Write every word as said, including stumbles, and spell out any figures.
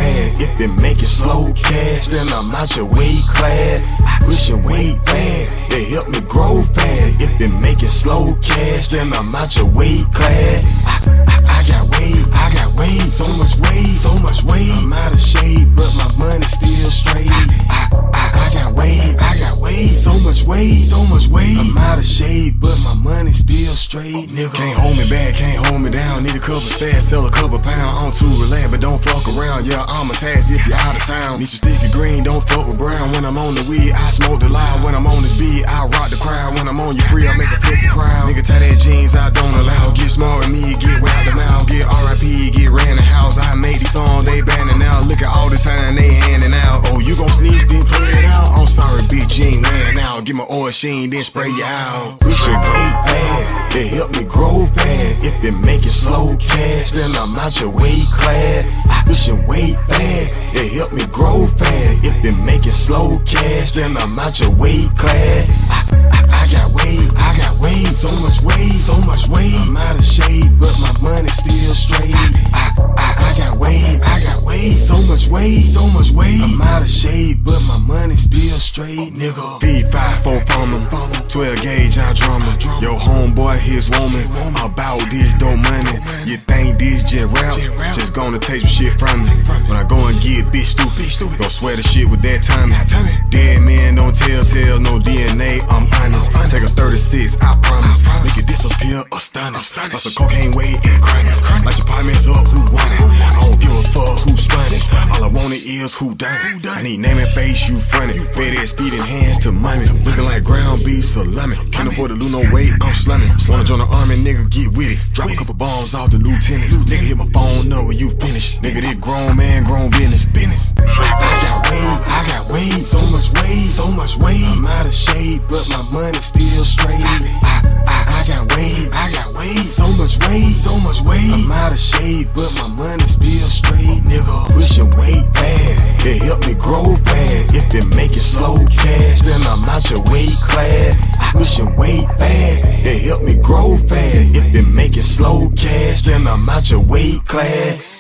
fast. If it making slow cash, then I'm out your weight class. Pushing weight fast, they help me grow fast. If it making slow cash, then I'm out your weight class. I, I, I got weight, I got weight, so much weight, so much weight. I'm out of shape, but my money still straight. I, I, I got weight, I got weight, so much weight, so much weight. I'm out of shape, but my money still straight, nigga. Can't hold me back, can't hold me down. Need a couple stats, sell a couple pound. On to relax, but don't fuck around. Yeah, I'm attached if you're out of town. Need some sticky green, don't fuck with brown. When I'm on the weed, I smoke the loud. When I'm on this beat, I rock the crowd. When I'm on you free, I make a pussy proud. Nigga, tie that jeans, I don't allow. Get smart with me, get way out the mouth. Get R I P, get ran the house. I make these songs, they banning out. Look at all the time they handing out. Oh, you gon' sneeze, then play it out. I'm sorry, bitch, you ain't ran out. Get my oil sheen, then spray you out. Pushing weight fast, they help me grow fast. If it making slow cash, then I'm out your weight class. Pushing weight fast, they help me grow fast. If it making slow cash, then I'm out your weight class. I, I, I got weight, I got weight, so much weight, so much weight. I'm out of shape, but my money still straight. I, I, I got weight, I got weight, so much weight, so much weight. I'm out of shape, but my money still straight, nigga. V five four from him, twelve gauge, I drum him. Yo, homeboy, his woman, about this dope money. You think this just rap? Just gonna take some shit from me. When I go and get bitch stupid, gon' swear the shit with that timing. Dead man don't tell tale, no D N A, I'm honest. Take a thirty-six, I promise. Make it disappear, astonish. Lots of cocaine weight and chronics. Like your apartments up, who want it? I don't give a fuck who spun it. All I want is who done it. I need name and face, you frontin'. Fed ass feeding hands to money. Looking like ground beef salami. Can't afford to lose no weight, I'm slumming. Slunge on the arm and nigga, get with it. Drop a couple bombs off the lieutenants. Nigga hit my phone number, you finish. Nigga, this grown man, grown business. Business. I got weight, I got weight, so much weight, so much weight. I'm out of shape, but my money still straight. I, I, I got weight, I got weight, so much weight, so much weight. I'm out of shape, but my money still straight, nigga. Pushing weight fast, it help me grow fast. If it making slow cash, then I'm out your weight class. Pushing weight fast, it help me grow fast. If it making slow cash, then I'm out your weight class.